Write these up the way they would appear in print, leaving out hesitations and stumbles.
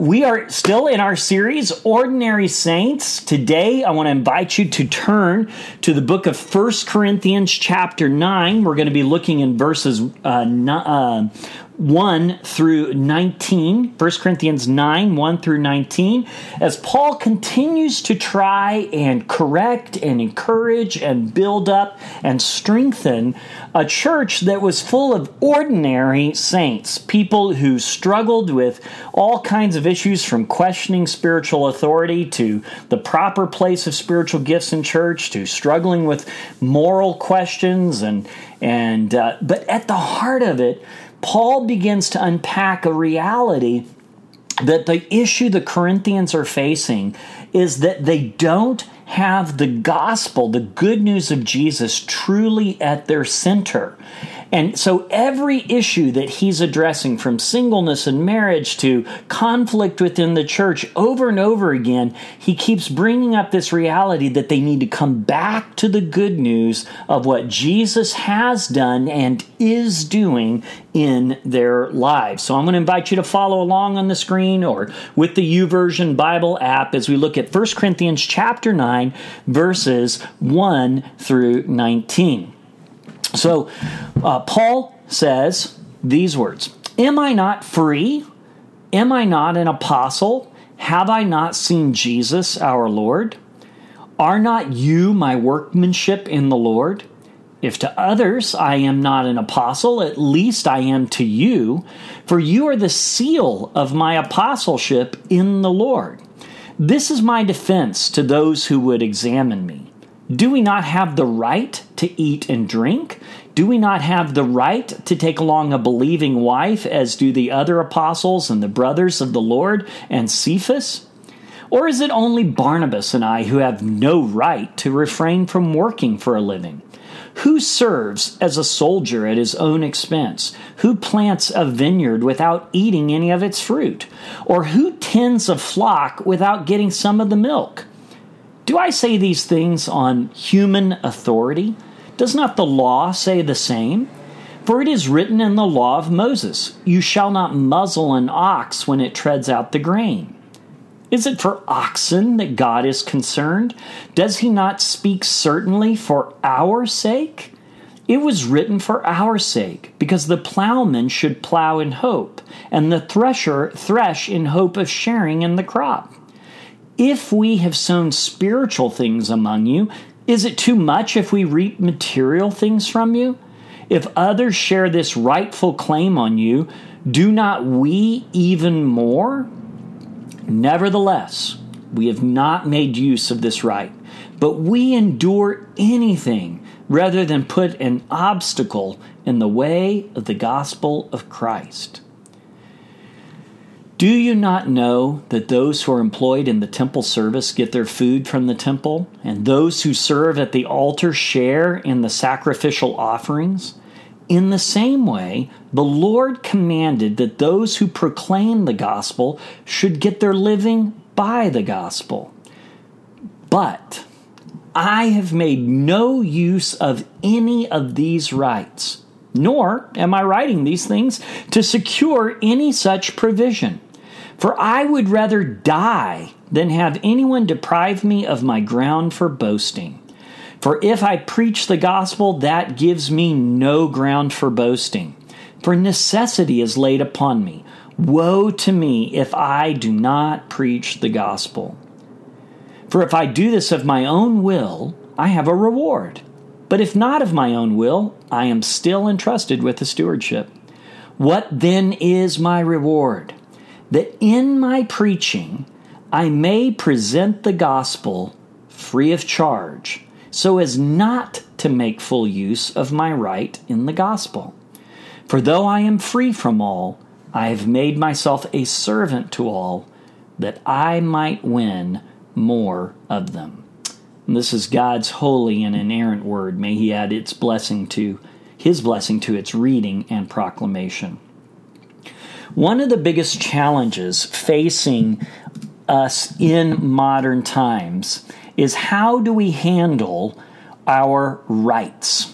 We are still in our series, Ordinary Saints. Today, I want to invite you to turn to the book of 1 Corinthians chapter 9. We're going to be looking in verses 1 through 19, 1 Corinthians 9, 1 through 19, as Paul continues to try and correct and encourage and build up and strengthen a church that was full of ordinary saints, people who struggled with all kinds of issues from questioning spiritual authority to the proper place of spiritual gifts in church to struggling with moral questions but at the heart of it, Paul begins to unpack a reality that the issue the Corinthians are facing is that they don't have the gospel, the good news of Jesus, truly at their center. And so every issue that he's addressing, from singleness and marriage to conflict within the church, over and over again, he keeps bringing up this reality that they need to come back to the good news of what Jesus has done and is doing in their lives. So I'm going to invite you to follow along on the screen or with the YouVersion Bible app as we look at 1 Corinthians chapter 9, verses 1 through 19. So, Paul says these words, "Am I not free? Am I not an apostle? Have I not seen Jesus our Lord? Are not you my workmanship in the Lord? If to others I am not an apostle, at least I am to you, for you are the seal of my apostleship in the Lord. This is my defense to those who would examine me. Do we not have the right to eat and drink? Do we not have the right to take along a believing wife, as do the other apostles and the brothers of the Lord and Cephas? Or is it only Barnabas and I who have no right to refrain from working for a living? Who serves as a soldier at his own expense? Who plants a vineyard without eating any of its fruit? Or who tends a flock without getting some of the milk? Do I say these things on human authority? Does not the law say the same? For it is written in the law of Moses, 'You shall not muzzle an ox when it treads out the grain.' Is it for oxen that God is concerned? Does he not speak certainly for our sake? It was written for our sake, because the plowman should plow in hope, and the thresher thresh in hope of sharing in the crop. If we have sown spiritual things among you, is it too much if we reap material things from you? If others share this rightful claim on you, do not we even more? Nevertheless, we have not made use of this right, but we endure anything rather than put an obstacle in the way of the gospel of Christ. Do you not know that those who are employed in the temple service get their food from the temple, and those who serve at the altar share in the sacrificial offerings? In the same way, the Lord commanded that those who proclaim the gospel should get their living by the gospel. But I have made no use of any of these rights, nor am I writing these things to secure any such provision. For I would rather die than have anyone deprive me of my ground for boasting. For if I preach the gospel, that gives me no ground for boasting. For necessity is laid upon me. Woe to me if I do not preach the gospel. For if I do this of my own will, I have a reward. But if not of my own will, I am still entrusted with the stewardship. What then is my reward? That in my preaching I may present the gospel free of charge, so as not to make full use of my right in the gospel. For though I am free from all, I have made myself a servant to all, that I might win more of them." And this is God's holy and inerrant word. May he add his blessing to its reading and proclamation. One of the biggest challenges facing us in modern times is, how do we handle our rights?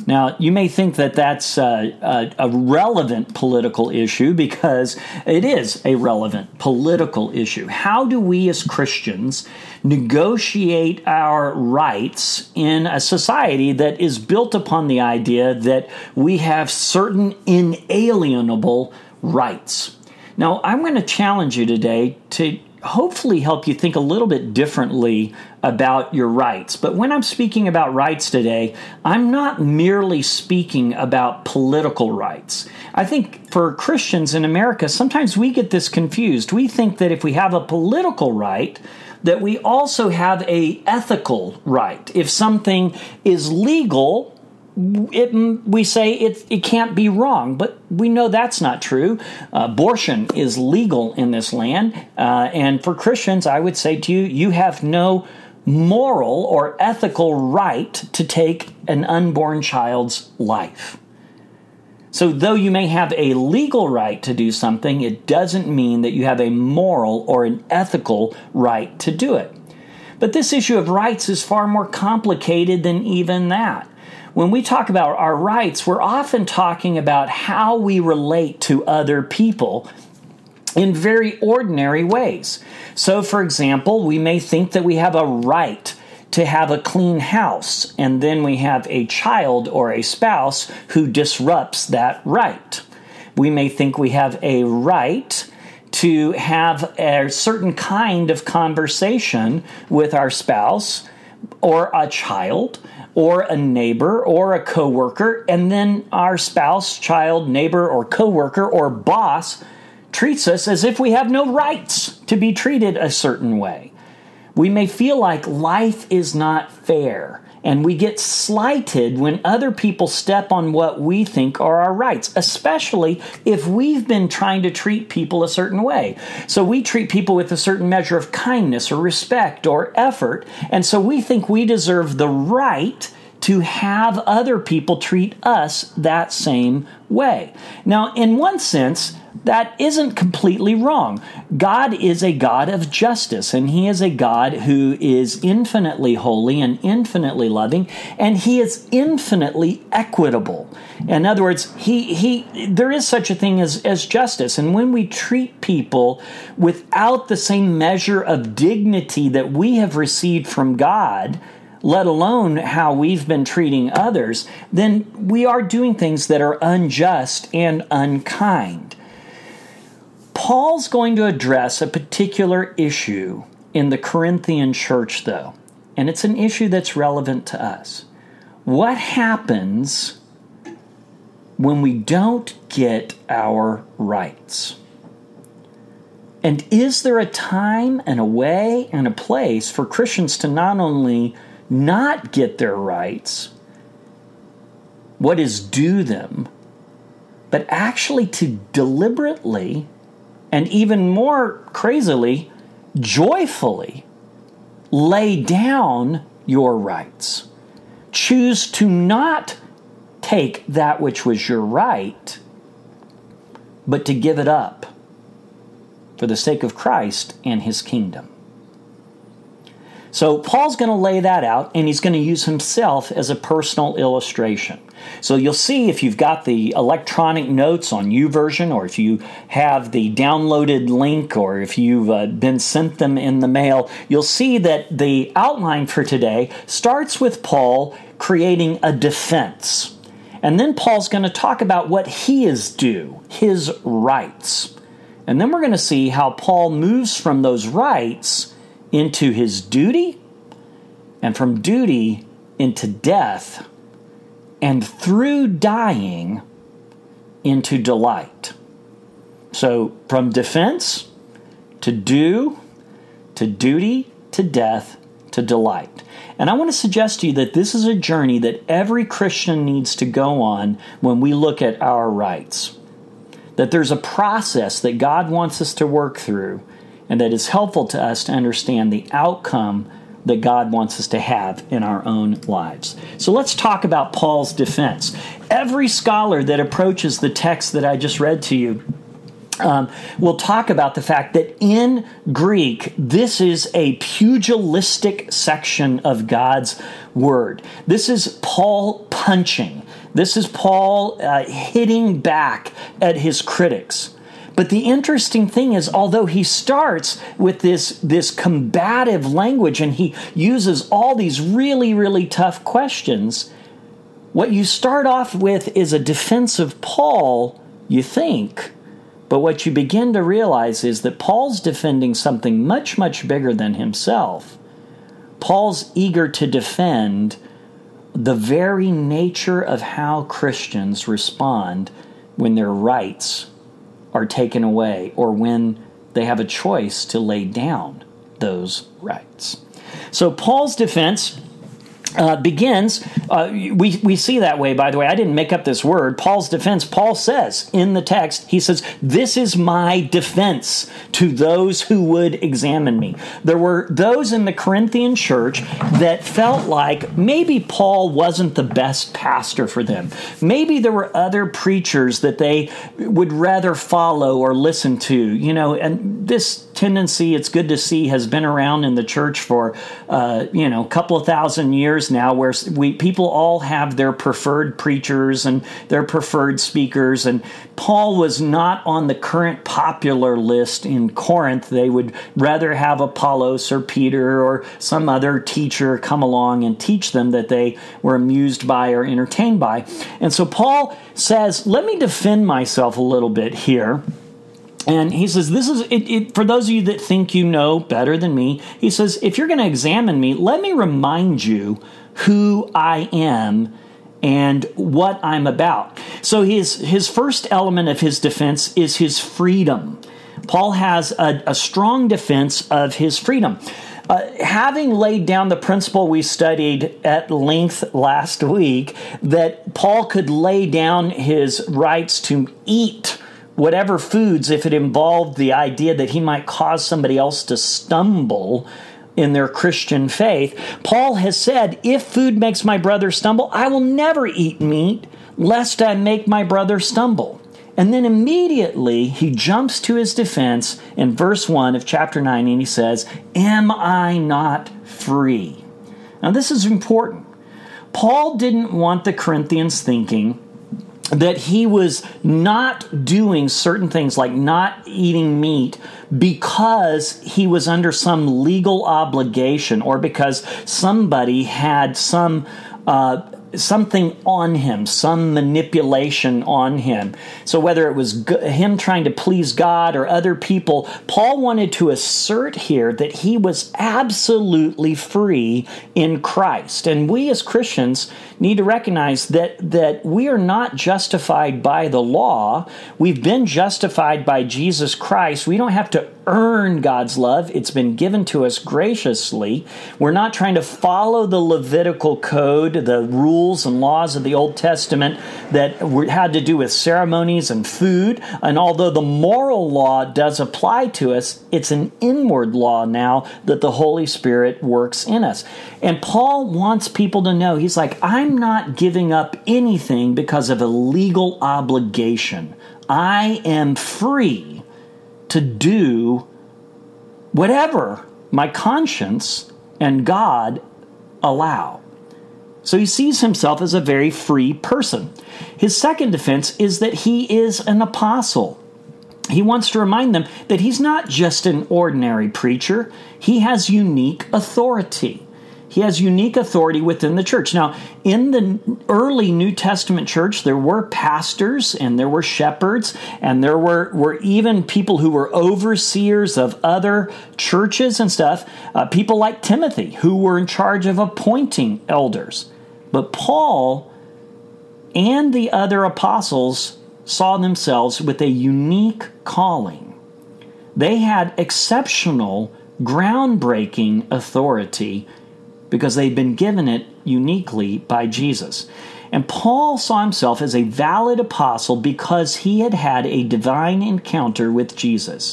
Now, you may think that that's a relevant political issue because it is a relevant political issue. How do we as Christians negotiate our rights in a society that is built upon the idea that we have certain inalienable rights? Now, I'm going to challenge you today to hopefully help you think a little bit differently about your rights. But when I'm speaking about rights today, I'm not merely speaking about political rights. I think for Christians in America, sometimes we get this confused. We think that if we have a political right, that we also have an ethical right. If something is legal, we say it can't be wrong, but we know that's not true. Abortion is legal in this land, and for Christians, I would say to you, you have no moral or ethical right to take an unborn child's life. So though you may have a legal right to do something, it doesn't mean that you have a moral or an ethical right to do it. But this issue of rights is far more complicated than even that. When we talk about our rights, we're often talking about how we relate to other people in very ordinary ways. So, for example, we may think that we have a right to have a clean house, and then we have a child or a spouse who disrupts that right. We may think we have a right to have a certain kind of conversation with our spouse or a child or a neighbor or a coworker, and then our spouse, child, neighbor, or coworker or boss treats us as if we have no rights to be treated a certain way. We may feel like life is not fair, and we get slighted when other people step on what we think are our rights, especially if we've been trying to treat people a certain way. So we treat people with a certain measure of kindness or respect or effort, and so we think we deserve the right to have other people treat us that same way. Now, in one sense, that isn't completely wrong. God is a God of justice, and He is a God who is infinitely holy and infinitely loving, and He is infinitely equitable. In other words, there is such a thing as justice, and when we treat people without the same measure of dignity that we have received from God, let alone how we've been treating others, then we are doing things that are unjust and unkind. Paul's going to address a particular issue in the Corinthian church, though, and it's an issue that's relevant to us. What happens when we don't get our rights? And is there a time and a way and a place for Christians to not only not get their rights, what is due them, but actually to deliberately and even more crazily, joyfully lay down your rights. Choose to not take that which was your right, but to give it up for the sake of Christ and His kingdom. So Paul's going to lay that out, and he's going to use himself as a personal illustration. So you'll see if you've got the electronic notes on YouVersion, or if you have the downloaded link, or if you've been sent them in the mail, you'll see that the outline for today starts with Paul creating a defense. And then Paul's going to talk about what he is due, his rights. And then we're going to see how Paul moves from those rights into his duty, and from duty into death, and through dying into delight. So from defense to due to duty to death to delight. And I want to suggest to you that this is a journey that every Christian needs to go on when we look at our rights. That there's a process that God wants us to work through, and that is helpful to us to understand the outcome that God wants us to have in our own lives. So let's talk about Paul's defense. Every scholar that approaches the text that I just read to you we'll talk about the fact that in Greek, this is a pugilistic section of God's Word. This is Paul punching. This is Paul hitting back at his critics. But the interesting thing is, although he starts with this combative language and he uses all these really, really tough questions, what you start off with is a defense of Paul, you think. But what you begin to realize is that Paul's defending something much, much bigger than himself. Paul's eager to defend the very nature of how Christians respond when their rights are taken away or when they have a choice to lay down those rights. So Paul's defense begins, we see that way, by the way. I didn't make up this word. Paul's defense, Paul says in the text, he says, "This is my defense to those who would examine me." There were those in the Corinthian church that felt like maybe Paul wasn't the best pastor for them. Maybe there were other preachers that they would rather follow or listen to, and this tendency, it's good to see, has been around in the church for, a couple of thousand years now, where people all have their preferred preachers and their preferred speakers. And Paul was not on the current popular list in Corinth. They would rather have Apollos or Peter or some other teacher come along and teach them that they were amused by or entertained by. And so Paul says, let me defend myself a little bit here. And he says, this is it, for those of you that think you know better than me, he says, if you're going to examine me, let me remind you who I am and what I'm about. So his first element of his defense is his freedom. Paul has a strong defense of his freedom. Having laid down the principle we studied at length last week, that Paul could lay down his rights to eat whatever foods if it involved the idea that he might cause somebody else to stumble in their Christian faith, Paul has said, if food makes my brother stumble, I will never eat meat, lest I make my brother stumble. And then immediately he jumps to his defense in verse 1 of chapter 9, and he says, am I not free? Now this is important. Paul didn't want the Corinthians thinking that he was not doing certain things like not eating meat because he was under some legal obligation or because somebody had something on him, some manipulation on him. So whether it was him trying to please God or other people, Paul wanted to assert here that he was absolutely free in Christ. And we as Christians need to recognize that we are not justified by the law. We've been justified by Jesus Christ. We don't have to earn God's love. It's been given to us graciously. We're not trying to follow the Levitical code, the rules and laws of the Old Testament that had to do with ceremonies and food. And although the moral law does apply to us, it's an inward law now that the Holy Spirit works in us. And Paul wants people to know, he's like, I'm not giving up anything because of a legal obligation. I am free to do whatever my conscience and God allow. So he sees himself as a very free person. His second defense is that he is an apostle. He wants to remind them that he's not just an ordinary preacher. He has unique authority. He has unique authority within the church. Now, in the early New Testament church, there were pastors and there were shepherds and there were even people who were overseers of other churches and stuff, people like Timothy, who were in charge of appointing elders. But Paul and the other apostles saw themselves with a unique calling. They had exceptional, groundbreaking authority because they'd been given it uniquely by Jesus. And Paul saw himself as a valid apostle because he had had a divine encounter with Jesus.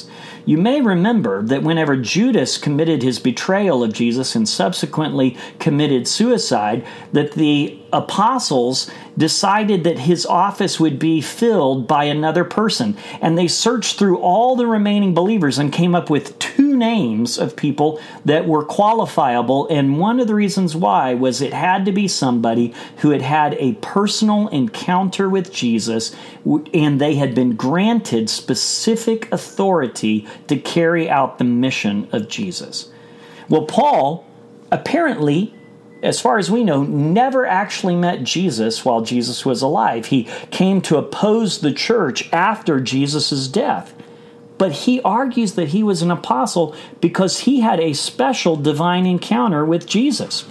You may remember that whenever Judas committed his betrayal of Jesus and subsequently committed suicide, that the apostles decided that his office would be filled by another person. And they searched through all the remaining believers and came up with 2 names of people that were qualifiable. And one of the reasons why was it had to be somebody who had had a personal encounter with Jesus, and they had been granted specific authority to carry out the mission of Jesus. Well, Paul apparently, as far as we know, never actually met Jesus while Jesus was alive. He came to oppose the church after Jesus' death. But he argues that he was an apostle because he had a special divine encounter with Jesus.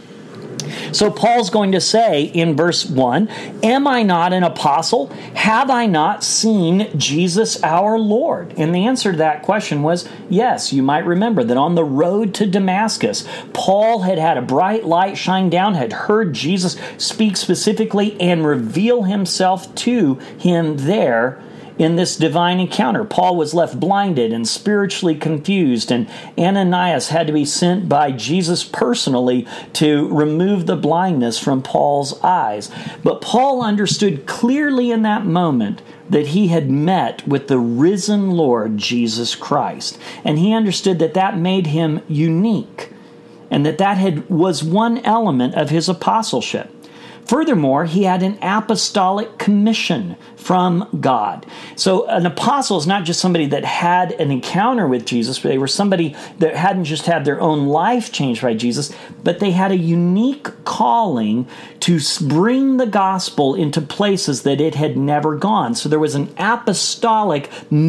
So Paul's going to say in verse 1, "Am I not an apostle? Have I not seen Jesus our Lord?" And the answer to that question was yes. You might remember that on the road to Damascus, Paul had had a bright light shine down, had heard Jesus speak specifically and reveal himself to him there in this divine encounter. Paul was left blinded and spiritually confused, and Ananias had to be sent by Jesus personally to remove the blindness from Paul's eyes. But Paul understood clearly in that moment that he had met with the risen Lord Jesus Christ, and he understood that that made him unique, and that was one element of his apostleship. Furthermore, he had an apostolic commission from God. So an apostle is not just somebody that had an encounter with Jesus, but they were somebody that hadn't just had their own life changed by Jesus, but they had a unique calling to bring the gospel into places that it had never gone. So there was an apostolic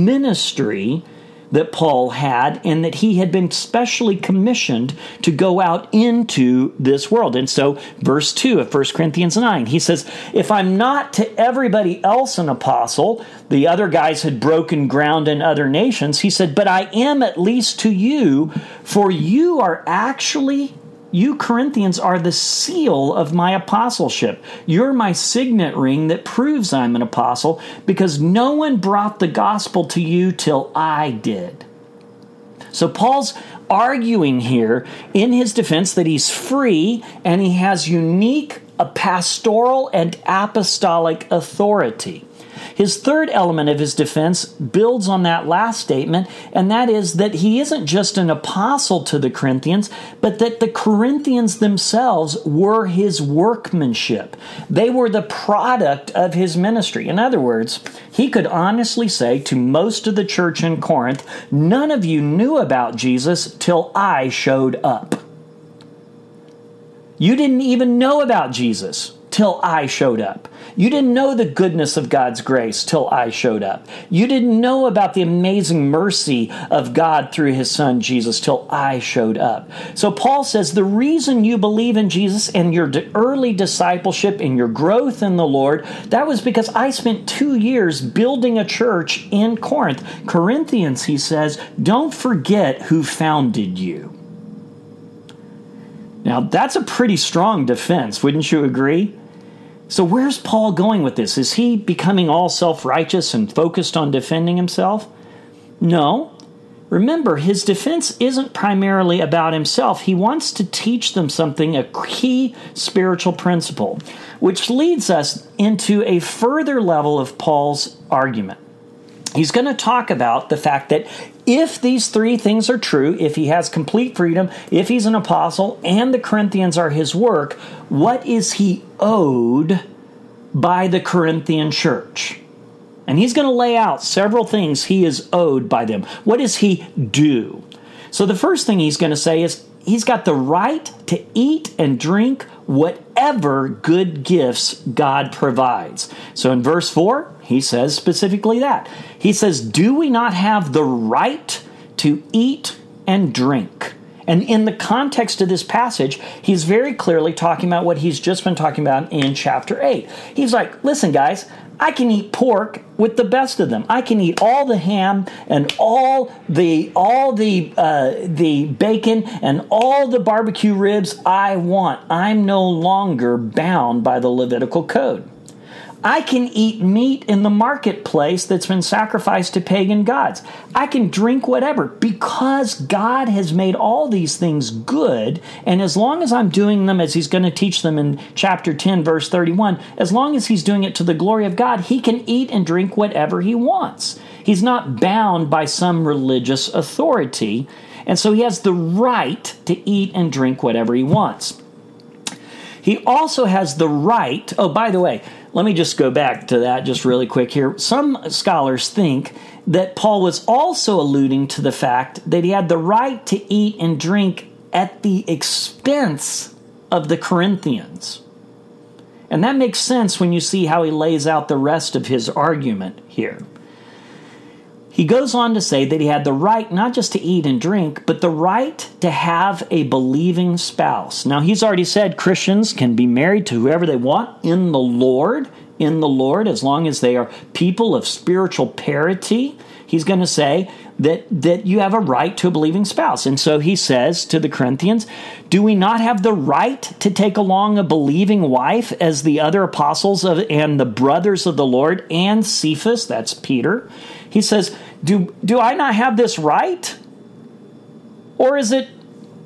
ministry that Paul had, and that he had been specially commissioned to go out into this world. And so verse 2 of 1 Corinthians 9, he says, "If I'm not to everybody else an apostle," the other guys had broken ground in other nations, he said, "but I am at least to you, for you Corinthians are the seal of my apostleship. You're my signet ring that proves I'm an apostle, because no one brought the gospel to you till I did." So Paul's arguing here in his defense that he's free and he has unique pastoral and apostolic authority. His third element of his defense builds on that last statement, and that is that he isn't just an apostle to the Corinthians, but that the Corinthians themselves were his workmanship. They were the product of his ministry. In other words, he could honestly say to most of the church in Corinth, "None of you knew about Jesus till I showed up. You didn't even know about Jesus till I showed up. You didn't know the goodness of God's grace till I showed up. You didn't know about the amazing mercy of God through his son Jesus till I showed up." So Paul says the reason you believe in Jesus and your early discipleship and your growth in the Lord, that was because I spent 2 years building a church in Corinth. Corinthians, he says, don't forget who founded you. Now, that's a pretty strong defense, wouldn't you agree? So where's Paul going with this? Is he becoming all self-righteous and focused on defending himself? No. Remember, his defense isn't primarily about himself. He wants to teach them something, a key spiritual principle, which leads us into a further level of Paul's argument. He's going to talk about the fact that if these 3 things are true, if he has complete freedom, if he's an apostle, and the Corinthians are his work, what is he owed by the Corinthian church? And he's going to lay out several things he is owed by them. What does he do? So the first thing he's going to say is he's got the right to eat and drink whatever good gifts God provides. So in verse 4, he says specifically that. He says, "Do we not have the right to eat and drink?" And in the context of this passage, he's very clearly talking about what he's just been talking about in chapter 8. He's like, listen, guys, I can eat pork with the best of them. I can eat all the ham and all the bacon and all the barbecue ribs I want. I'm no longer bound by the Levitical code. I can eat meat in the marketplace that's been sacrificed to pagan gods. I can drink whatever because God has made all these things good. And as long as I'm doing them as he's going to teach them in chapter 10, verse 31, as long as he's doing it to the glory of God, he can eat and drink whatever he wants. He's not bound by some religious authority. And so he has the right to eat and drink whatever he wants. He also has the right, oh, by the way, let me just go back to that just really quick here. Some scholars think that Paul was also alluding to the fact that he had the right to eat and drink at the expense of the Corinthians. And that makes sense when you see how he lays out the rest of his argument here. He goes on to say that he had the right not just to eat and drink, but the right to have a believing spouse. Now, he's already said Christians can be married to whoever they want in the Lord, as long as they are people of spiritual parity. He's going to say that you have a right to a believing spouse. And so he says to the Corinthians, do we not have the right to take along a believing wife as the other apostles and the brothers of the Lord and Cephas, that's Peter? He says, do I not have this right? Or is it,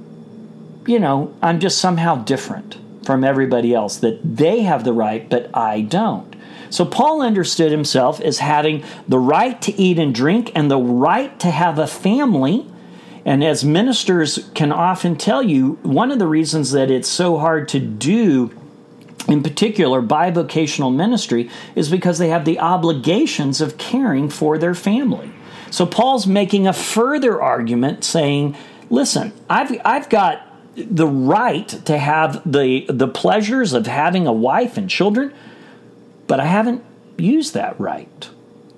I'm just somehow different from everybody else, that they have the right, but I don't? So Paul understood himself as having the right to eat and drink and the right to have a family. And as ministers can often tell you, one of the reasons that it's so hard to do, in particular, bivocational ministry, is because they have the obligations of caring for their family. So Paul's making a further argument saying, listen, I've got the right to have the pleasures of having a wife and children, but I haven't used that right.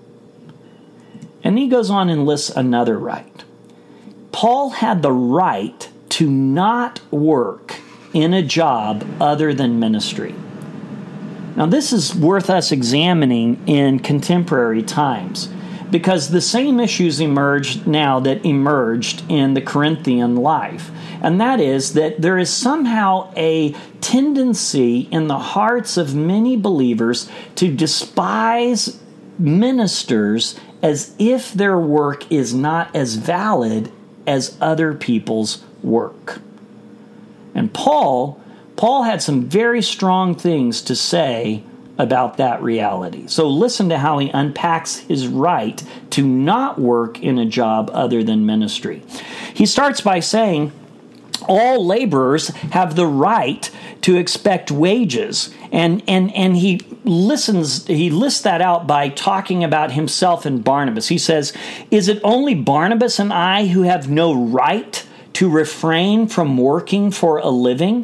And he goes on and lists another right. Paul had the right to not work in a job other than ministry. Now, this is worth us examining in contemporary times, because the same issues emerge now that emerged in the Corinthian life. And that is that there is somehow a tendency in the hearts of many believers to despise ministers as if their work is not as valid as other people's work. And Paul had some very strong things to say about that reality. So listen to how he unpacks his right to not work in a job other than ministry. He starts by saying, all laborers have the right to expect wages. And he lists that out by talking about himself and Barnabas. He says, is it only Barnabas and I who have no right to refrain from working for a living?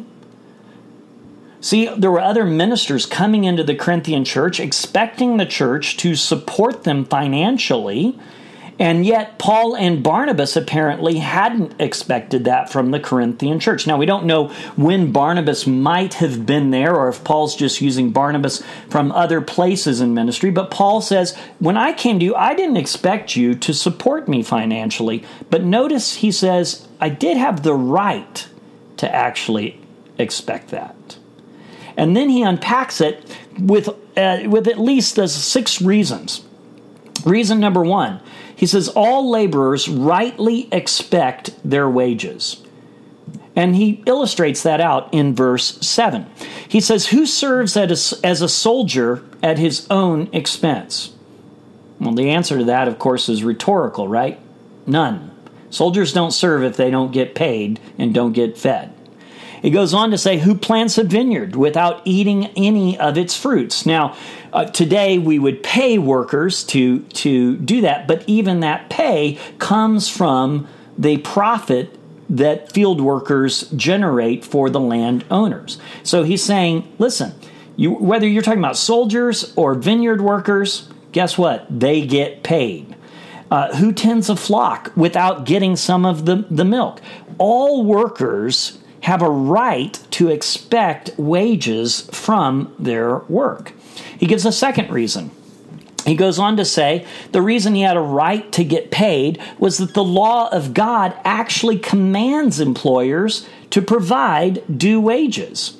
See, there were other ministers coming into the Corinthian church, expecting the church to support them financially, and yet Paul and Barnabas apparently hadn't expected that from the Corinthian church. Now, we don't know when Barnabas might have been there, or if Paul's just using Barnabas from other places in ministry, but Paul says, when I came to you, I didn't expect you to support me financially. But notice he says, I did have the right to actually expect that. And then he unpacks it with at least 6 reasons. Reason number 1, he says all laborers rightly expect their wages. And he illustrates that out in verse 7. He says, who serves as a soldier at his own expense? Well, the answer to that, of course, is rhetorical, right? None. Soldiers don't serve if they don't get paid and don't get fed. He goes on to say, who plants a vineyard without eating any of its fruits? Now, today we would pay workers to do that, but even that pay comes from the profit that field workers generate for the landowners. So he's saying, listen, whether you're talking about soldiers or vineyard workers, guess what? They get paid. Who tends a flock without getting some of the milk? All workers have a right to expect wages from their work. He gives a second reason. He goes on to say the reason he had a right to get paid was that the law of God actually commands employers to provide due wages.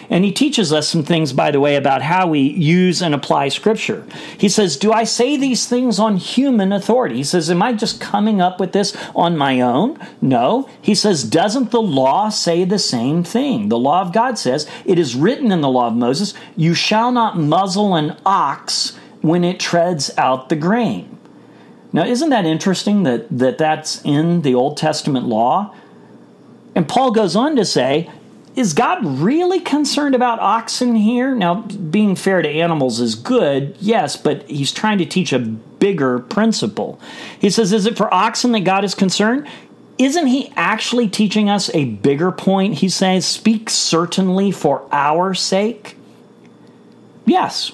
And he teaches us some things, by the way, about how we use and apply Scripture. He says, do I say these things on human authority? He says, am I just coming up with this on my own? No. He says, doesn't the law say the same thing? The law of God says, it is written in the law of Moses, you shall not muzzle an ox when it treads out the grain. Now, isn't that interesting that's in the Old Testament law? And Paul goes on to say, is God really concerned about oxen here? Now, being fair to animals is good, yes, but he's trying to teach a bigger principle. He says, is it for oxen that God is concerned? Isn't he actually teaching us a bigger point? He says, speak certainly for our sake. Yes.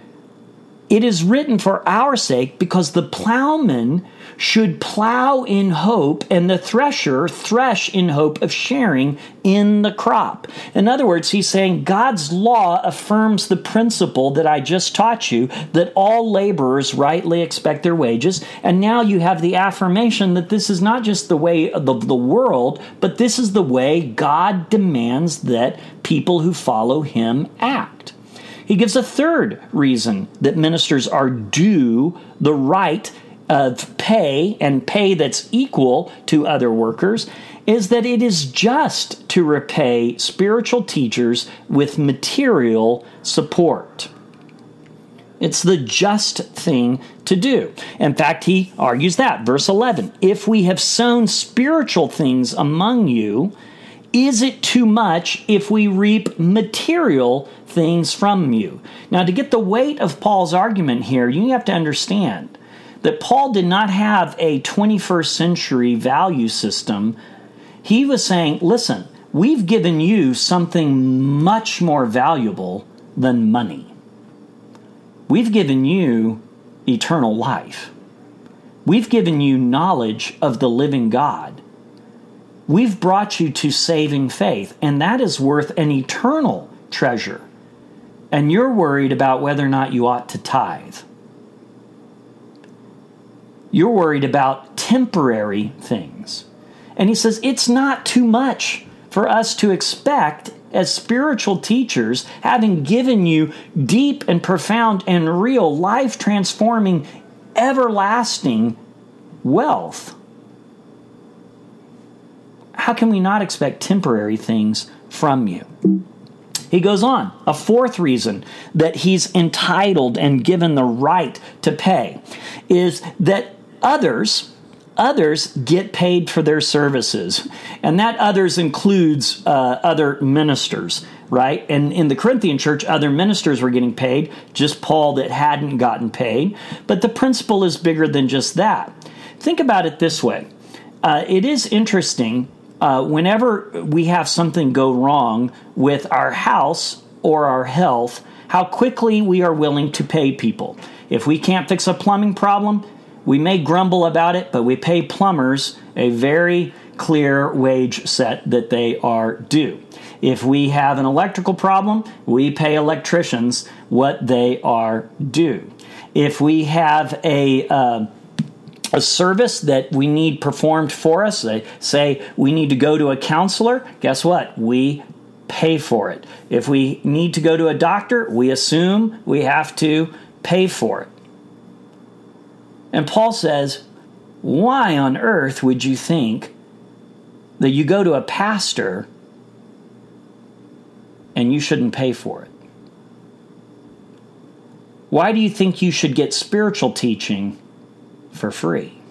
It is written for our sake because the plowman should plow in hope and the thresher thresh in hope of sharing in the crop. In other words, he's saying God's law affirms the principle that I just taught you, that all laborers rightly expect their wages. And now you have the affirmation that this is not just the way of the world, but this is the way God demands that people who follow him act. He gives a third reason that ministers are due the right of pay, and pay that's equal to other workers, is that it is just to repay spiritual teachers with material support. It's the just thing to do. In fact, he argues that. Verse 11, if we have sown spiritual things among you, is it too much if we reap material things from you? Now, to get the weight of Paul's argument here, you have to understand that Paul did not have a 21st century value system. He was saying, listen, we've given you something much more valuable than money. We've given you eternal life. We've given you knowledge of the living God. We've brought you to saving faith, and that is worth an eternal treasure. And you're worried about whether or not you ought to tithe. You're worried about temporary things. And he says it's not too much for us to expect as spiritual teachers, having given you deep and profound and real life-transforming, everlasting wealth. How can we not expect temporary things from you? He goes on, a fourth reason that he's entitled and given the right to pay is that others get paid for their services. And that others includes other ministers, right? And in the Corinthian church, other ministers were getting paid, just Paul that hadn't gotten paid. But the principle is bigger than just that. Think about it this way. It is interesting. Whenever we have something go wrong with our house or our health, how quickly we are willing to pay people. If we can't fix a plumbing problem, we may grumble about it, but we pay plumbers a very clear wage set that they are due. If we have an electrical problem, we pay electricians what they are due. If we have a service that we need performed for us, say we need to go to a counselor, guess what? We pay for it. If we need to go to a doctor, we assume we have to pay for it. And Paul says, why on earth would you think that you go to a pastor and you shouldn't pay for it? Why do you think you should get spiritual teaching for free?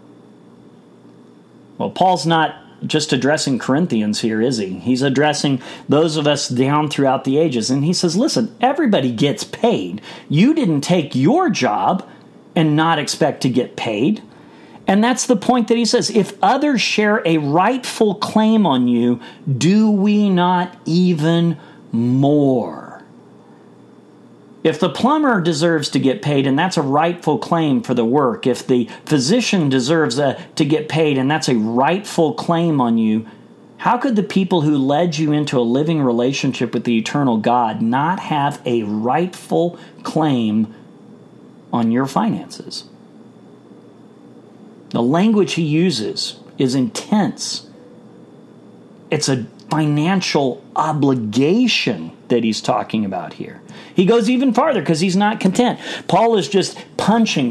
Well, Paul's not just addressing Corinthians here, is he? He's addressing those of us down throughout the ages. And he says, listen, everybody gets paid. You didn't take your job and not expect to get paid. And that's the point that he says, if others share a rightful claim on you, do we not even more? If the plumber deserves to get paid, and that's a rightful claim for the work, if the physician deserves to get paid, and that's a rightful claim on you, how could the people who led you into a living relationship with the eternal God not have a rightful claim on your finances? The language he uses is intense. It's financial obligation that he's talking about here. He goes even farther because he's not content. Paul is just punching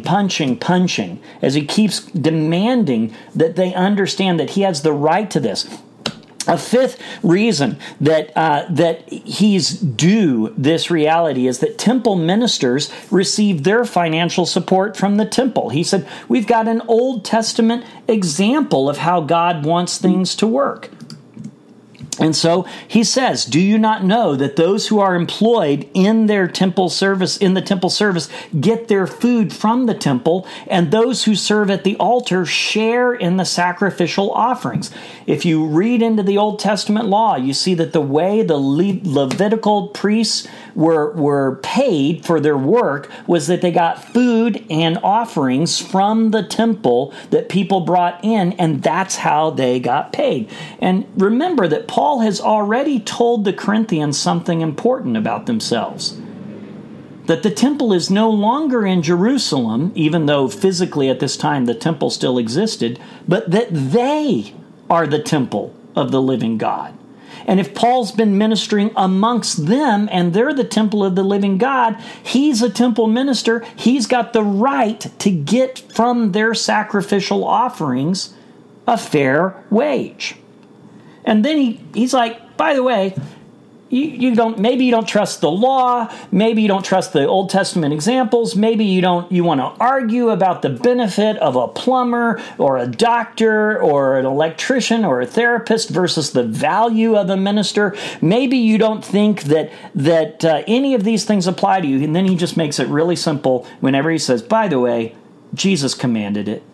as he keeps demanding that they understand that he has the right to this. A fifth reason that he's due this reality is that temple ministers receive their financial support from the temple. He said, we've got an Old Testament example of how God wants things to work. And so he says, do you not know that those who are employed in their temple service, get their food from the temple, and those who serve at the altar share in the sacrificial offerings? If you read into the Old Testament law, you see that the way the Levitical priests were paid for their work was that they got food and offerings from the temple that people brought in, and that's how they got paid. And remember that Paul has already told the Corinthians something important about themselves. That the temple is no longer in Jerusalem, even though physically at this time the temple still existed, but that they are the temple of the living God. And if Paul's been ministering amongst them and they're the temple of the living God, he's a temple minister. He's got the right to get from their sacrificial offerings a fair wage. And then he's like, by the way, maybe you don't trust the law, maybe you don't trust the Old Testament examples, maybe you want to argue about the benefit of a plumber or a doctor or an electrician or a therapist versus the value of a minister. Maybe you don't think that any of these things apply to you. And then he just makes it really simple whenever he says, by the way, Jesus commanded it.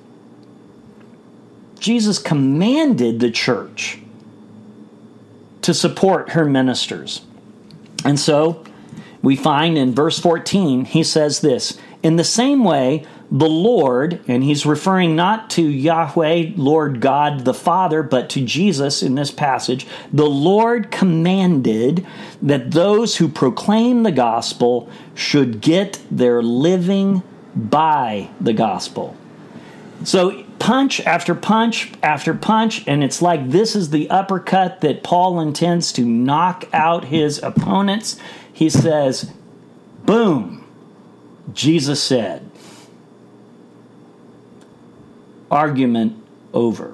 Jesus commanded the church to support her ministers. And so we find in verse 14, he says this, in the same way, the Lord, and he's referring not to Yahweh, Lord God the Father, but to Jesus in this passage, the Lord commanded that those who proclaim the gospel should get their living by the gospel. So punch after punch after punch, and it's like this is the uppercut that Paul intends to knock out his opponents. He says, boom, Jesus said. Argument over.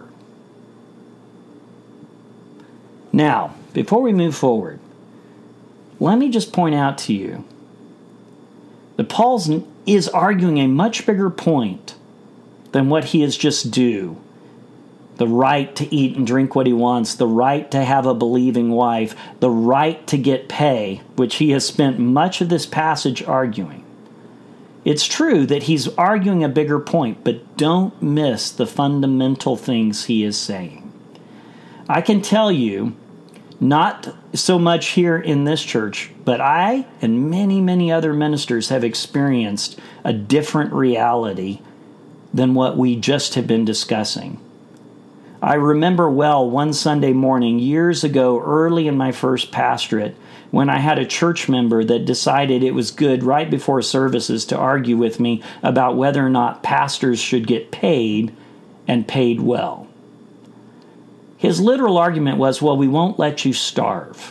Now, before we move forward, let me just point out to you that Paul is arguing a much bigger point than what he is just due. The right to eat and drink what he wants, the right to have a believing wife, the right to get pay, which he has spent much of this passage arguing. It's true that he's arguing a bigger point, but don't miss the fundamental things he is saying. I can tell you, not so much here in this church, but I and many, many other ministers have experienced a different reality than what we just have been discussing. I remember well one Sunday morning years ago, early in my first pastorate, when I had a church member that decided it was good right before services to argue with me about whether or not pastors should get paid and paid well. His literal argument was, well, we won't let you starve.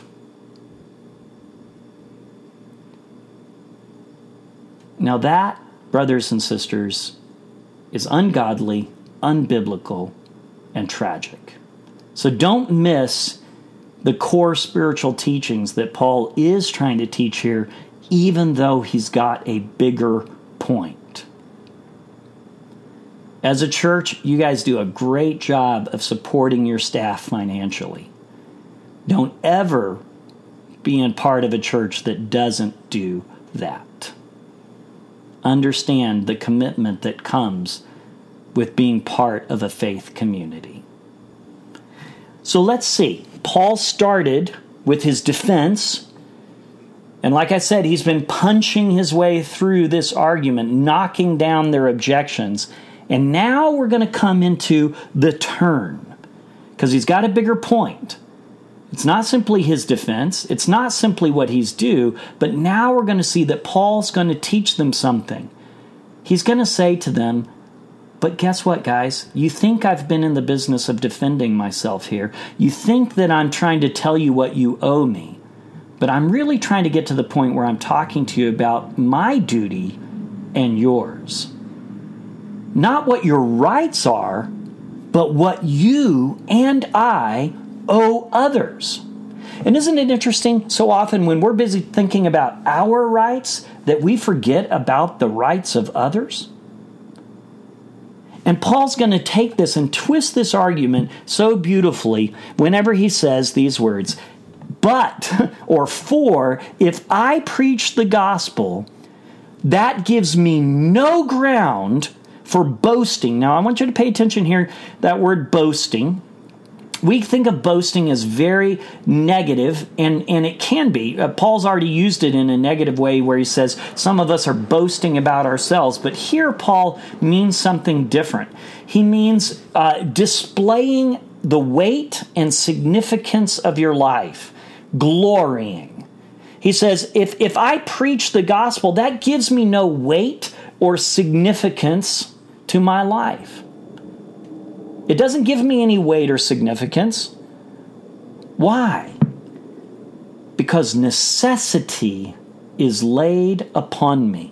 Now that, brothers and sisters, is ungodly, unbiblical, and tragic. So don't miss the core spiritual teachings that Paul is trying to teach here, even though he's got a bigger point. As a church, you guys do a great job of supporting your staff financially. Don't ever be in part of a church that doesn't do that. Understand the commitment that comes with being part of a faith community. So let's see. Paul started with his defense, and like I said, he's been punching his way through this argument, knocking down their objections, and now we're going to come into the turn, because he's got a bigger point. It's not simply his defense, it's not simply what he's due, but now we're going to see that Paul's going to teach them something. He's going to say to them, But guess what, guys? You think I've been in the business of defending myself here. You think that I'm trying to tell you what you owe me. But I'm really trying to get to the point where I'm talking to you about my duty and yours. Not what your rights are, but what you and I owe others. And isn't it interesting, so often when we're busy thinking about our rights, that we forget about the rights of others? And Paul's going to take this and twist this argument so beautifully whenever he says these words, but, or for, if I preach the gospel, that gives me no ground for boasting. Now, I want you to pay attention here, that word boasting. We think of boasting as very negative, and it can be. Paul's already used it in a negative way where he says some of us are boasting about ourselves. But here Paul means something different. He means displaying the weight and significance of your life, glorying. He says, if I preach the gospel, that gives me no weight or significance to my life. It doesn't give me any weight or significance. Why? Because necessity is laid upon me.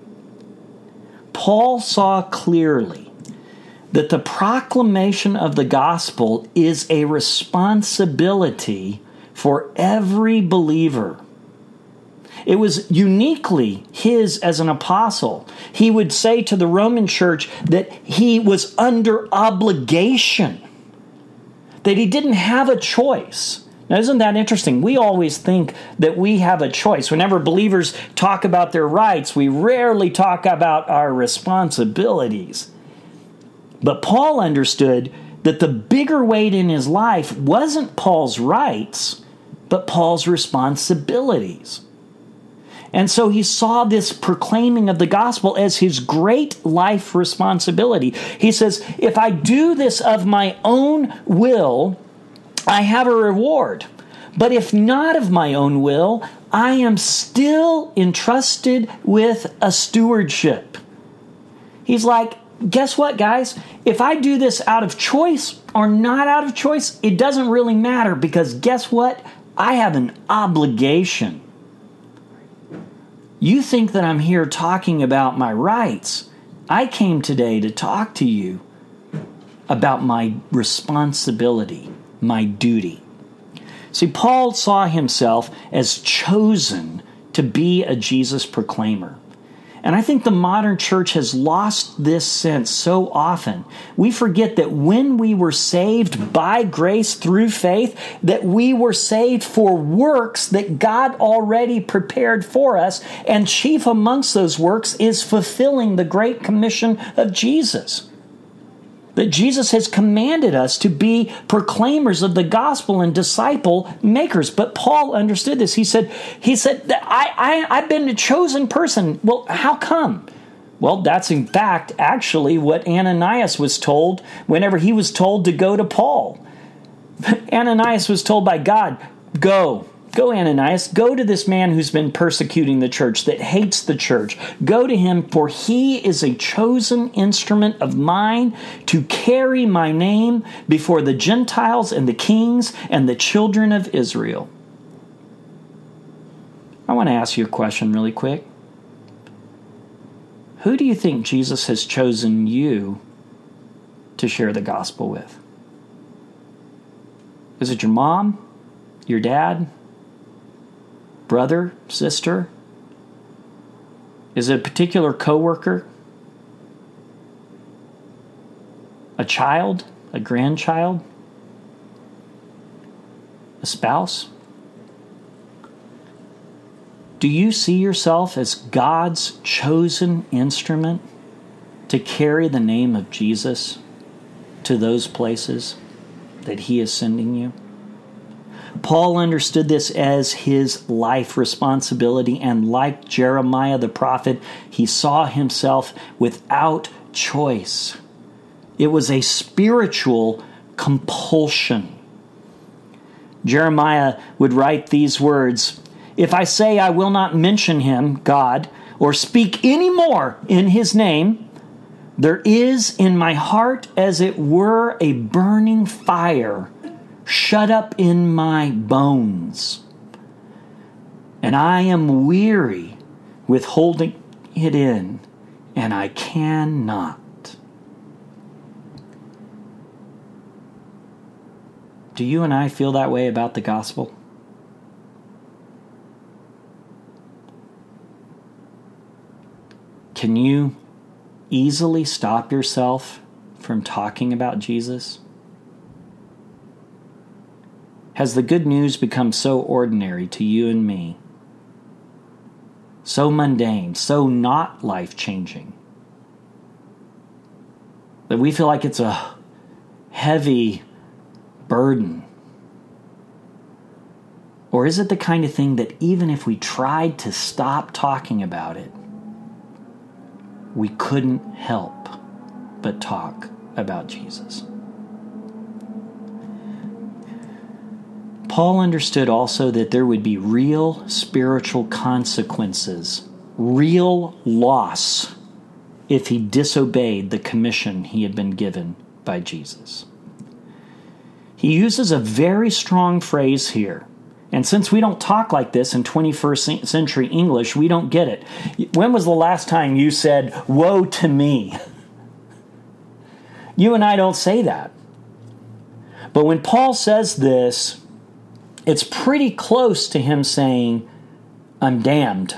Paul saw clearly that the proclamation of the gospel is a responsibility for every believer. It was uniquely his as an apostle. He would say to the Roman church that he was under obligation, that he didn't have a choice. Now, isn't that interesting? We always think that we have a choice. Whenever believers talk about their rights, we rarely talk about our responsibilities. But Paul understood that the bigger weight in his life wasn't Paul's rights, but Paul's responsibilities. And so he saw this proclaiming of the gospel as his great life responsibility. He says, if I do this of my own will, I have a reward. But if not of my own will, I am still entrusted with a stewardship. He's like, guess what, guys? If I do this out of choice or not out of choice, it doesn't really matter, because guess what? I have an obligation. You think that I'm here talking about my rights. I came today to talk to you about my responsibility, my duty. See, Paul saw himself as chosen to be a Jesus proclaimer. And I think the modern church has lost this sense so often. We forget that when we were saved by grace through faith, that we were saved for works that God already prepared for us. And chief amongst those works is fulfilling the great commission of Jesus. That Jesus has commanded us to be proclaimers of the gospel and disciple makers. But Paul understood this. He said, I've been a chosen person. Well, how come? Well, that's in fact actually what Ananias was told whenever he was told to go to Paul. Ananias was told by God, Go, Ananias, go to this man who's been persecuting the church, that hates the church. Go to him, for he is a chosen instrument of mine to carry my name before the Gentiles and the kings and the children of Israel. I want to ask you a question really quick. Who do you think Jesus has chosen you to share the gospel with? Is it your mom? Your dad? Brother, sister? Is it a particular coworker? A child? A grandchild? A spouse? Do you see yourself as God's chosen instrument to carry the name of Jesus to those places that He is sending you? Paul understood this as his life responsibility, and like Jeremiah the prophet, he saw himself without choice. It was a spiritual compulsion. Jeremiah would write these words, "If I say I will not mention him, God, or speak any more in his name, There is in my heart, as it were, a burning fire shut up in my bones. And I am weary with holding it in, and I cannot. Do you and I feel that way about the gospel? Can you easily stop yourself from talking about Jesus? Has the good news become so ordinary to you and me? So mundane, so not life-changing, that we feel like it's a heavy burden? Or is it the kind of thing that even if we tried to stop talking about it, we couldn't help but talk about Jesus? Paul understood also that there would be real spiritual consequences, real loss, if he disobeyed the commission he had been given by Jesus. He uses a very strong phrase here. And since we don't talk like this in 21st century English, we don't get it. When was the last time you said, "Woe to me"? You and I don't say that. But when Paul says this, it's pretty close to him saying, "I'm damned."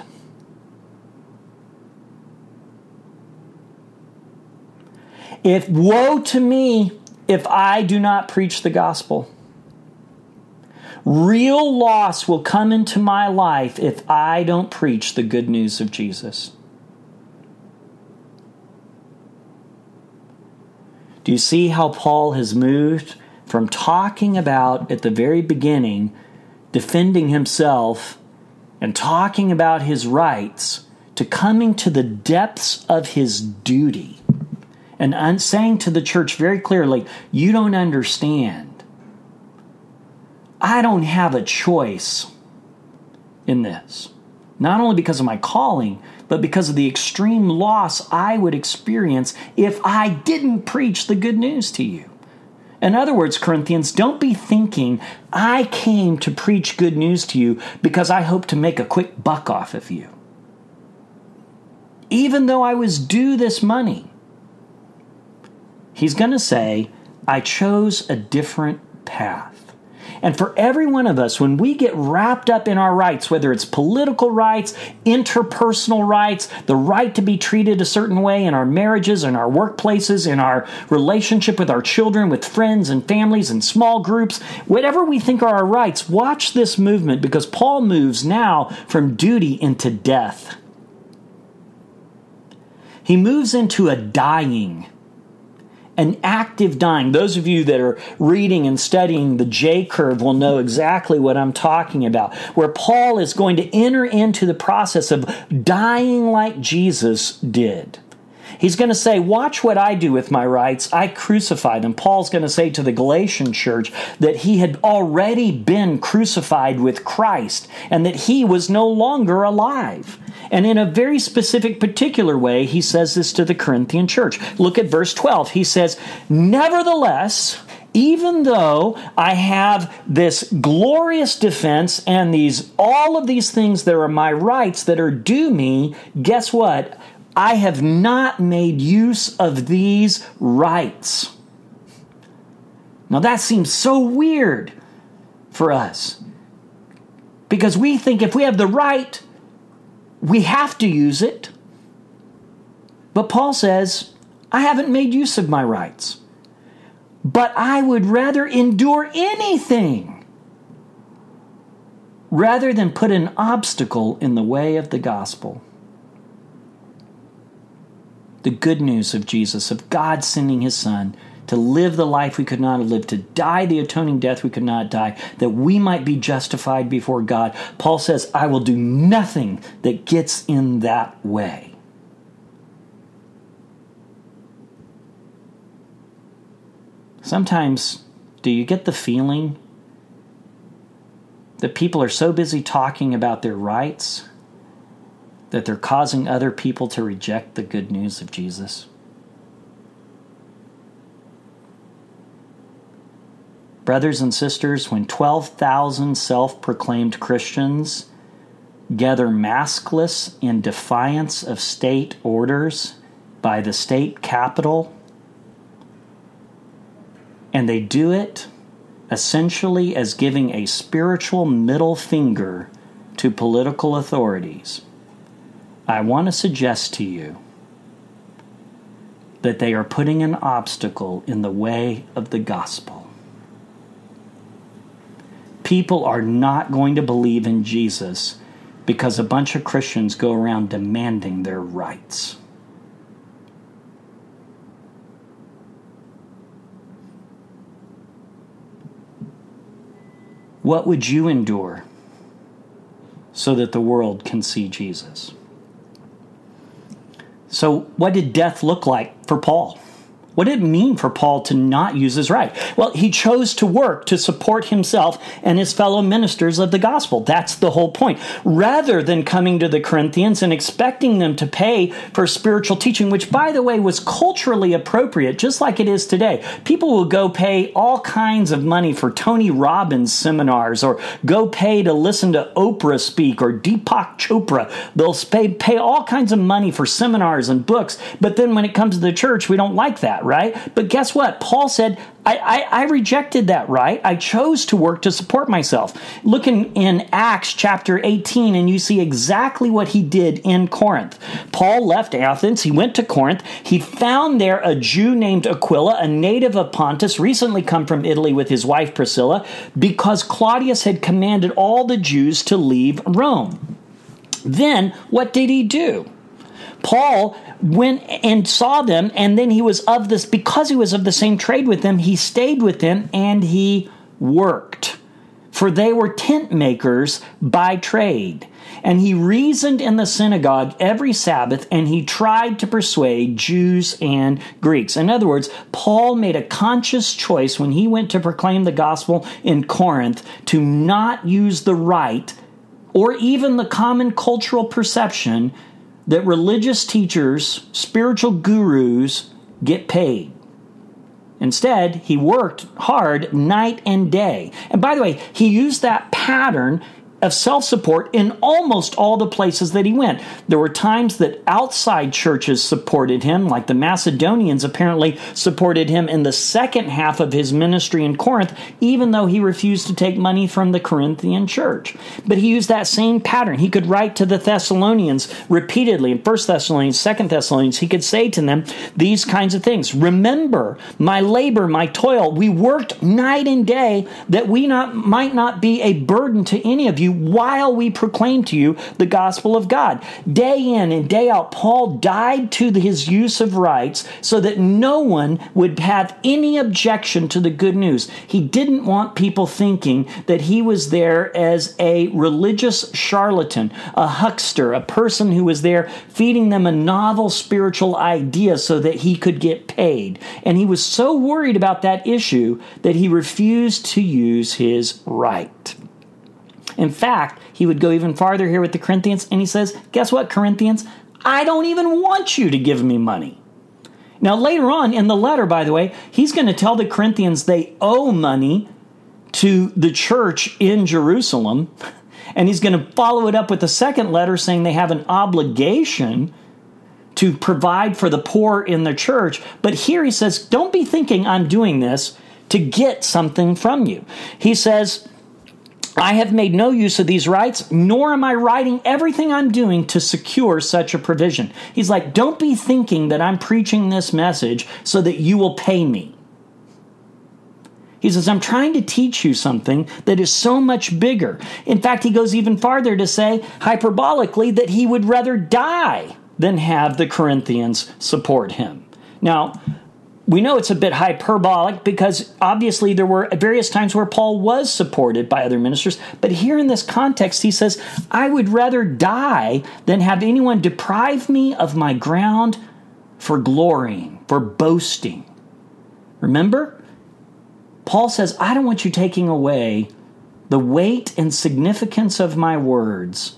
Woe to me if I do not preach the gospel. Real loss will come into my life if I don't preach the good news of Jesus. Do you see how Paul has moved from talking about, at the very beginning, defending himself and talking about his rights, to coming to the depths of his duty and saying to the church very clearly, you don't understand. I don't have a choice in this. Not only because of my calling, but because of the extreme loss I would experience if I didn't preach the good news to you. In other words, Corinthians, don't be thinking I came to preach good news to you because I hope to make a quick buck off of you. Even though I was due this money, he's going to say, I chose a different path. And for every one of us, when we get wrapped up in our rights, whether it's political rights, interpersonal rights, the right to be treated a certain way in our marriages, in our workplaces, in our relationship with our children, with friends and families and small groups, whatever we think are our rights, watch this movement, because Paul moves now from duty into death. He moves into a dying, an active dying. Those of you that are reading and studying the J curve will know exactly what I'm talking about, where Paul is going to enter into the process of dying like Jesus did. He's going to say, watch what I do with my rights. I crucify them. Paul's going to say to the Galatian church that he had already been crucified with Christ and that he was no longer alive. And in a very specific, particular way, he says this to the Corinthian church. Look at verse 12. He says, nevertheless, even though I have this glorious defense and all of these things that are my rights that are due me, guess what? I have not made use of these rights. Now that seems so weird for us, because we think if we have the right, we have to use it. But Paul says, I haven't made use of my rights, but I would rather endure anything rather than put an obstacle in the way of the gospel. The good news of Jesus, of God sending his Son to live the life we could not have lived, to die the atoning death we could not die, that we might be justified before God. Paul says, I will do nothing that gets in that way. Sometimes, do you get the feeling that people are so busy talking about their rights that they're causing other people to reject the good news of Jesus? brothers and sisters, when 12,000 self-proclaimed Christians gather maskless in defiance of state orders by the state capitol, and they do it essentially as giving a spiritual middle finger to political authorities, I want to suggest to you that they are putting an obstacle in the way of the gospel. People are not going to believe in Jesus because a bunch of Christians go around demanding their rights. What would you endure so that the world can see Jesus? So what did death look like for Paul? What did it mean for Paul to not use his right? Well, he chose to work to support himself and his fellow ministers of the gospel. That's the whole point. Rather than coming to the Corinthians and expecting them to pay for spiritual teaching, which, by the way, was culturally appropriate, just like it is today. People will go pay all kinds of money for Tony Robbins seminars, or go pay to listen to Oprah speak, or Deepak Chopra. They'll pay all kinds of money for seminars and books. But then when it comes to the church, we don't like that, right? But guess what? Paul said, I rejected that right. I chose to work to support myself. Look in Acts chapter 18, and you see exactly what he did in Corinth. Paul left Athens. He went to Corinth. He found there a Jew named Aquila, a native of Pontus, recently come from Italy with his wife Priscilla, because Claudius had commanded all the Jews to leave Rome. Then, what did he do? Paul went and saw them, and then because he was of the same trade with them, he stayed with them and he worked. For they were tent makers by trade. And he reasoned in the synagogue every Sabbath, and he tried to persuade Jews and Greeks. In other words, Paul made a conscious choice when he went to proclaim the gospel in Corinth to not use the right, or even the common cultural perception, that religious teachers, spiritual gurus, get paid. Instead, he worked hard night and day. And by the way, he used that pattern of self-support in almost all the places that he went. There were times that outside churches supported him, like the Macedonians apparently supported him in the second half of his ministry in Corinth, even though he refused to take money from the Corinthian church. But he used that same pattern. He could write to the Thessalonians repeatedly. In 1 Thessalonians, 2 Thessalonians, he could say to them these kinds of things. Remember my labor, my toil. We worked night and day that we might not be a burden to any of you while we proclaim to you the gospel of God. Day in and day out, Paul died to his use of rights so that no one would have any objection to the good news. He didn't want people thinking that he was there as a religious charlatan, a huckster, a person who was there feeding them a novel spiritual idea so that he could get paid. And he was so worried about that issue that he refused to use his right. In fact, he would go even farther here with the Corinthians, and he says, guess what, Corinthians? I don't even want you to give me money. Now, later on in the letter, by the way, he's going to tell the Corinthians they owe money to the church in Jerusalem, and he's going to follow it up with a second letter saying they have an obligation to provide for the poor in the church. But here he says, don't be thinking I'm doing this to get something from you. He says, I have made no use of these rights, nor am I writing everything I'm doing to secure such a provision. He's like, don't be thinking that I'm preaching this message so that you will pay me. He says, I'm trying to teach you something that is so much bigger. In fact, he goes even farther to say, hyperbolically, that he would rather die than have the Corinthians support him. Now, we know it's a bit hyperbolic because obviously there were various times where Paul was supported by other ministers. But here in this context, he says, I would rather die than have anyone deprive me of my ground for glorying, for boasting. Remember? Paul says, I don't want you taking away the weight and significance of my words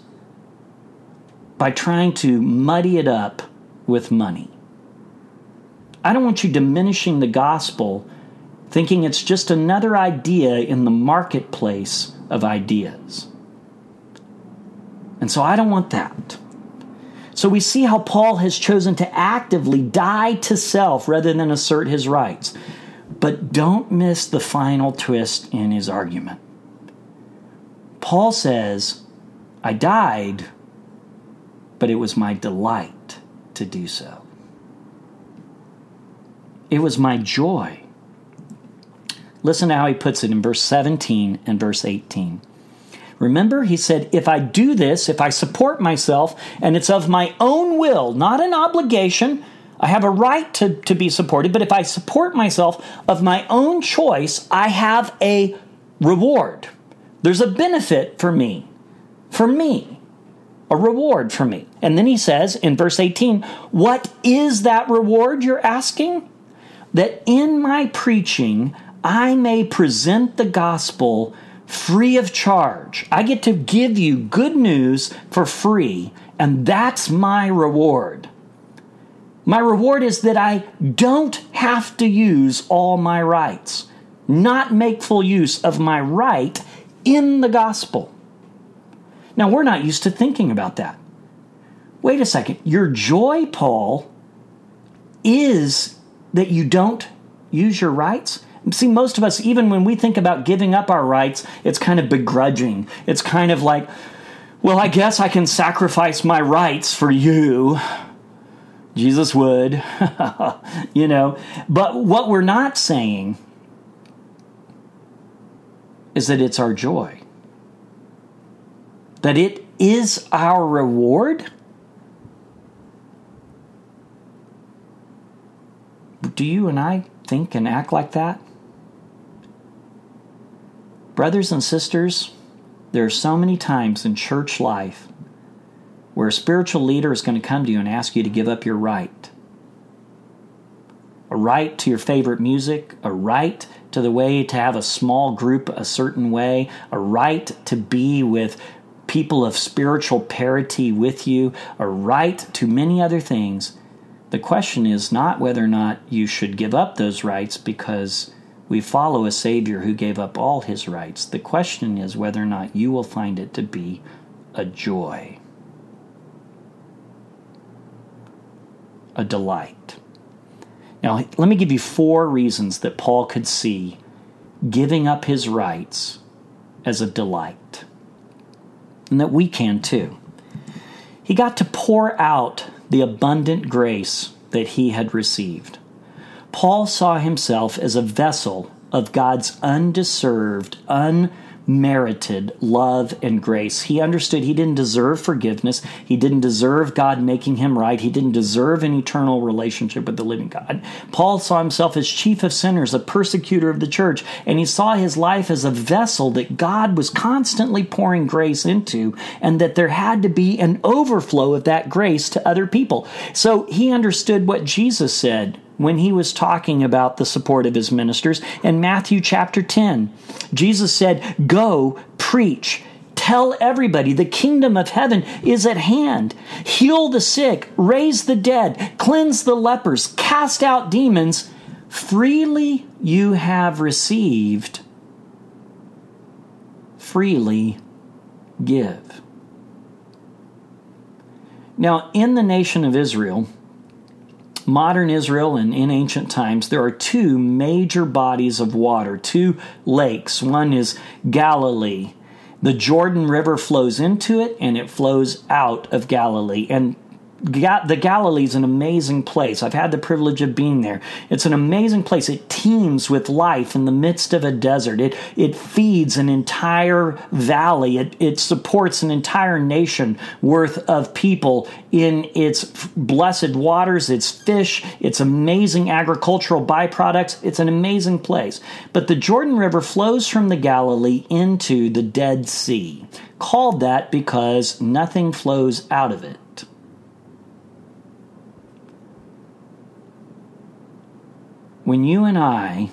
by trying to muddy it up with money. I don't want you diminishing the gospel thinking it's just another idea in the marketplace of ideas. And so I don't want that. So we see how Paul has chosen to actively die to self rather than assert his rights. But don't miss the final twist in his argument. Paul says, I died, but it was my delight to do so. It was my joy. Listen to how he puts it in verse 17 and verse 18. Remember, he said, if I do this, if I support myself, and it's of my own will, not an obligation, I have a right to be supported, but if I support myself of my own choice, I have a reward. There's a benefit for me, a reward for me. And then he says in verse 18, what is that reward you're asking? That in my preaching, I may present the gospel free of charge. I get to give you good news for free, and that's my reward. My reward is that I don't have to use all my rights, not make full use of my right in the gospel. Now, we're not used to thinking about that. Wait a second. Your joy, Paul, is that you don't use your rights? See, most of us, even when we think about giving up our rights, it's kind of begrudging. It's kind of like, well, I guess I can sacrifice my rights for you. Jesus would, you know. But what we're not saying is that it's our joy. That it is our reward. Do you and I think and act like that? Brothers and sisters, there are so many times in church life where a spiritual leader is going to come to you and ask you to give up your right. A right to your favorite music, a right to the way to have a small group a certain way, a right to be with people of spiritual parity with you, a right to many other things. The question is not whether or not you should give up those rights because we follow a Savior who gave up all his rights. The question is whether or not you will find it to be a joy, a delight. Now, let me give you 4 reasons that Paul could see giving up his rights as a delight, and that we can too. He got to pour out the abundant grace that he had received. Paul saw himself as a vessel of God's undeserved, unmerited love and grace. He understood he didn't deserve forgiveness. He didn't deserve God making him right. He didn't deserve an eternal relationship with the living God. Paul saw himself as chief of sinners, a persecutor of the church, and he saw his life as a vessel that God was constantly pouring grace into, and that there had to be an overflow of that grace to other people. So he understood what Jesus said when he was talking about the support of his ministers. In Matthew chapter 10, Jesus said, "Go, preach, tell everybody the kingdom of heaven is at hand. Heal the sick, raise the dead, cleanse the lepers, cast out demons. Freely you have received, freely give." Now, in the nation of Israel, modern Israel and in ancient times, there are 2 major bodies of water, 2 lakes. One is Galilee. The Jordan River flows into it, and it flows out of Galilee. And the Galilee is an amazing place. I've had the privilege of being there. It's an amazing place. It teems with life in the midst of a desert. It feeds an entire valley. It supports an entire nation worth of people in its blessed waters, its fish, its amazing agricultural byproducts. It's an amazing place. But the Jordan River flows from the Galilee into the Dead Sea, called that because nothing flows out of it. When you and I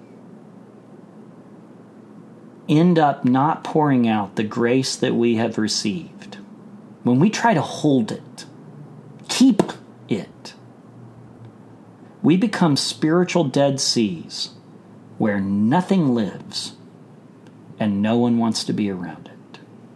end up not pouring out the grace that we have received, when we try to hold it, keep it, we become spiritual dead seas where nothing lives and no one wants to be around it.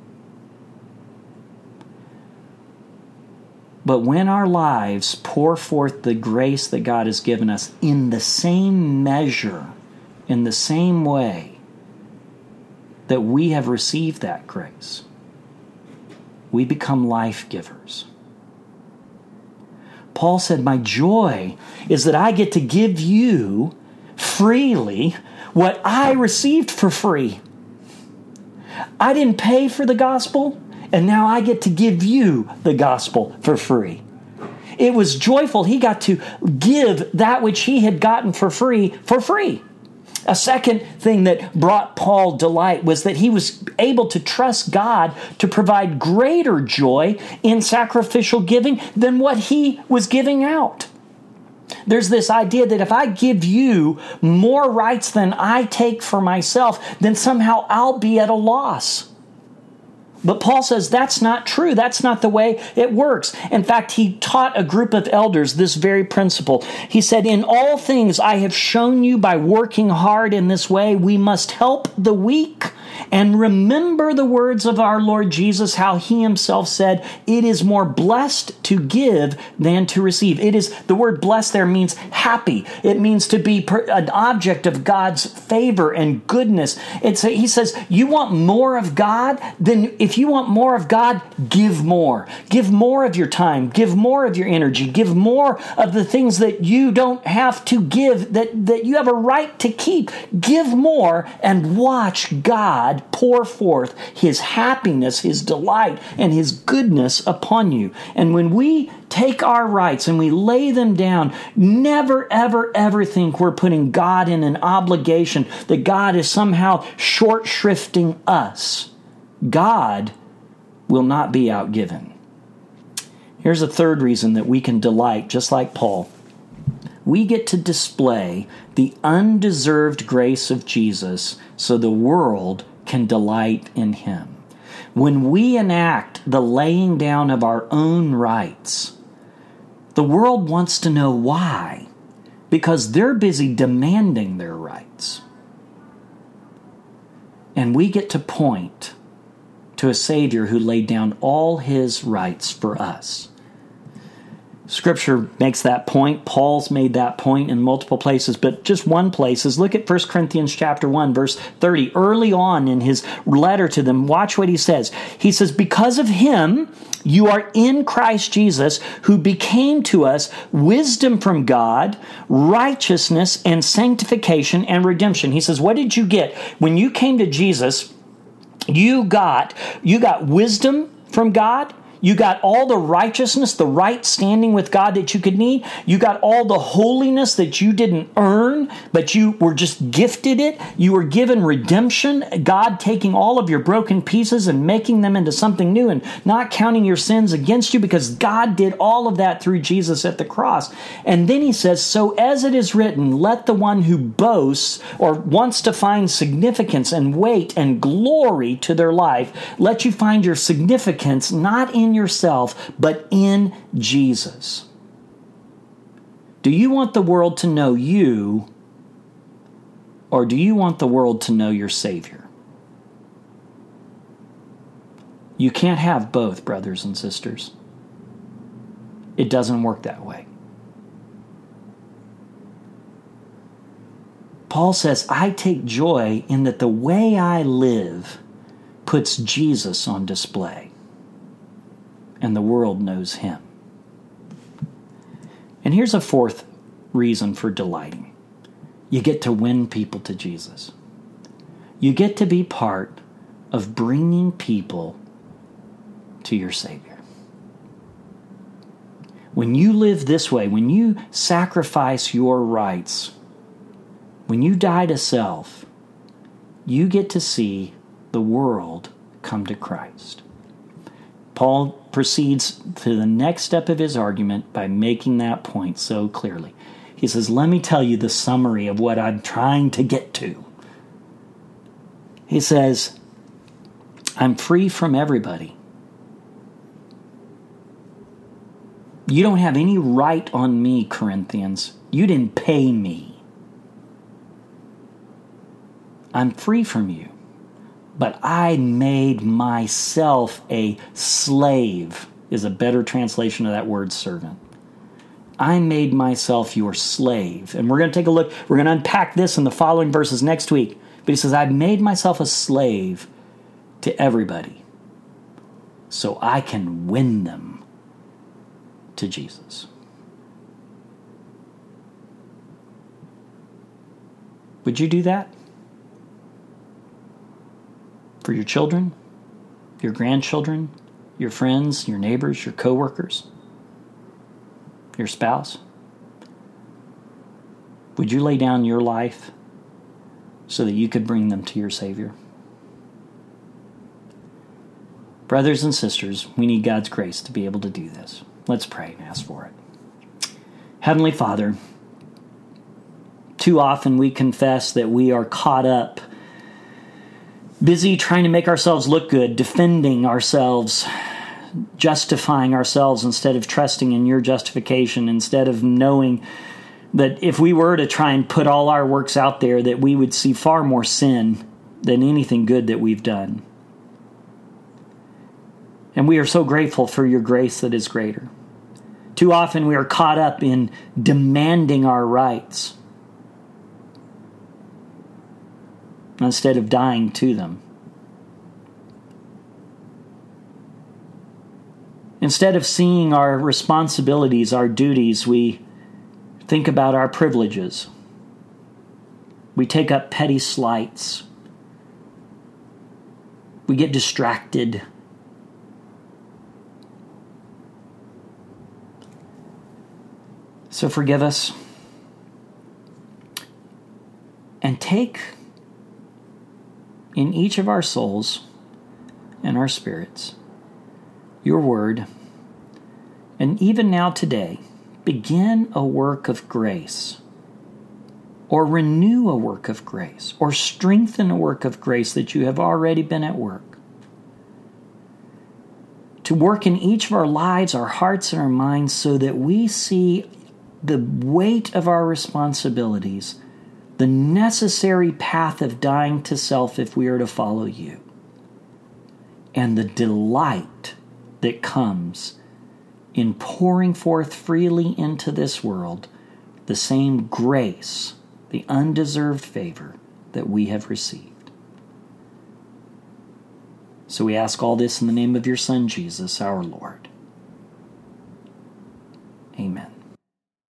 But when our lives pour forth the grace that God has given us in the same measure, in the same way that we have received that grace, we become life givers. Paul said, my joy is that I get to give you freely what I received for free. I didn't pay for the gospel, and now I get to give you the gospel for free. It was joyful. He got to give that which he had gotten for free for free. A second thing that brought Paul delight was that he was able to trust God to provide greater joy in sacrificial giving than what he was giving out. There's this idea that if I give you more rights than I take for myself, then somehow I'll be at a loss. But Paul says that's not true. That's not the way it works. In fact, he taught a group of elders this very principle. He said, in all things I have shown you by working hard in this way, we must help the weak and remember the words of our Lord Jesus, how he himself said, it is more blessed to give than to receive. The word blessed there means happy. It means to be an object of God's favor and goodness. He says, you want more of God? Then if you want more of God, give more. Give more of your time. Give more of your energy. Give more of the things that you don't have to give, that you have a right to keep. Give more and watch God pour forth his happiness, his delight, and his goodness upon you. And when we take our rights and we lay them down, never, ever, ever think we're putting God in an obligation, that God is somehow short shrifting us. God will not be outgiven. Here's a third reason that we can delight, just like Paul. We get to display the undeserved grace of Jesus so the world can delight in him. When we enact the laying down of our own rights, the world wants to know why, because they're busy demanding their rights. And we get to point to a Savior who laid down all his rights for us. Scripture makes that point. Paul's made that point in multiple places, but just one place is look at 1 Corinthians chapter 1, verse 30. Early on in his letter to them, watch what he says. He says, because of him, you are in Christ Jesus, who became to us wisdom from God, righteousness and sanctification and redemption. He says, what did you get? When you came to Jesus, you got wisdom from God. You got all the righteousness, the right standing with God that you could need. You got all the holiness that you didn't earn, but you were just gifted it. You were given redemption, God taking all of your broken pieces and making them into something new and not counting your sins against you, because God did all of that through Jesus at the cross. And then he says, so as it is written, let the one who boasts or wants to find significance and weight and glory to their life, let you find your significance not in yourself, but in Jesus. Do you want the world to know you, or do you want the world to know your Savior? You can't have both, brothers and sisters. It doesn't work that way. Paul says, I take joy in that the way I live puts Jesus on display, and the world knows him. And here's a fourth reason for delighting. You get to win people to Jesus. You get to be part of bringing people to your Savior. When you live this way, when you sacrifice your rights, when you die to self, you get to see the world come to Christ. Paul proceeds to the next step of his argument by making that point so clearly. He says, let me tell you the summary of what I'm trying to get to. He says, I'm free from everybody. You don't have any right on me, Corinthians. You didn't pay me. I'm free from you, but I made myself a slave, is a better translation of that word servant. I made myself your slave. And we're going to take a look. We're going to unpack this in the following verses next week. But he says, I've made myself a slave to everybody so I can win them to Jesus. Would you do that? For your children, your grandchildren, your friends, your neighbors, your coworkers, your spouse? Would you lay down your life so that you could bring them to your Savior? Brothers and sisters, we need God's grace to be able to do this. Let's pray and ask for it. Heavenly Father, too often we confess that we are caught up, busy trying to make ourselves look good, defending ourselves, justifying ourselves instead of trusting in your justification, instead of knowing that if we were to try and put all our works out there, that we would see far more sin than anything good that we've done. And we are so grateful for your grace that is greater. Too often we are caught up in demanding our rights instead of dying to them. Instead of seeing our responsibilities, our duties, we think about our privileges. We take up petty slights. We get distracted. So forgive us. And take in each of our souls and our spirits your word, and even now today, begin a work of grace, or renew a work of grace, or strengthen a work of grace that you have already been at work. To work in each of our lives, our hearts, and our minds so that we see the weight of our responsibilities, the necessary path of dying to self if we are to follow you, and the delight that comes in pouring forth freely into this world the same grace, the undeserved favor that we have received. So we ask all this in the name of your Son, Jesus, our Lord. Amen.